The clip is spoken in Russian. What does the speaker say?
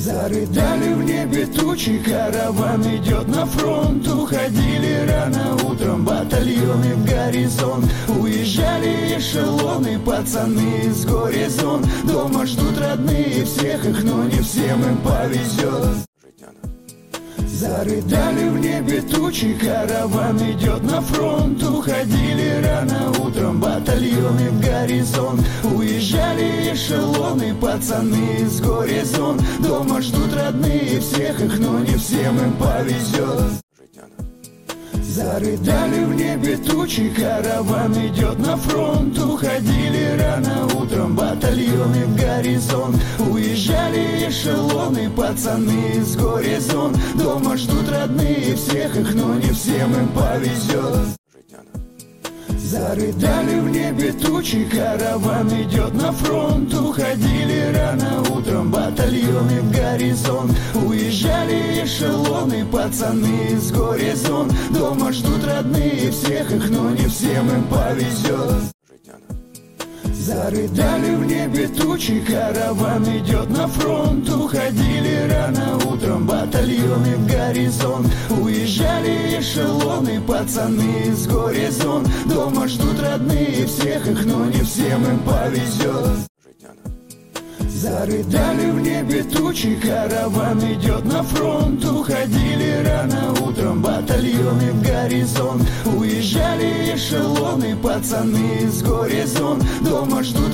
Зарыдали в небе тучи, караван идет на фронт. Уходили рано утром батальоны в горизонт. Уезжали эшелоны, пацаны с горизон. Дома ждут родные всех их, но не всем им повезет. Зарыдали в небе тучи, караван идет на фронт. Уходили рано утром батальоны в горизонт. Уезжали эшелоны, пацаны с горизон. Дома ждут родные всех их, но не всем им повезет. Зарыдали в небе тучи, караван идет на фронт. Уходили рано утром батальоны в горизонт. Уезжали эшелоны, пацаны с горизон. Дома ждут родные всех их, но не всем им повезет. Зарыдали в небе тучи, караван идет на фронт. Уходили рано утром батальоны в горизонт. Уезжали эшелоны, пацаны с горизон. Дома ждут родные всех их, но не всем им повезет. Зарыдали в небе тучи, караван идет на фронт. Уходили рано утром батальоны в горизонт. Уезжали эшелоны, пацаны с горизон. Дома ждут родные всех их, но не всем им повезет. Зарыдали в небе тучи, караван идет на фронт. Уходили рано утром батальоны в горизонт. Уезжали эшелоны, пацаны с горизон. Дома ждут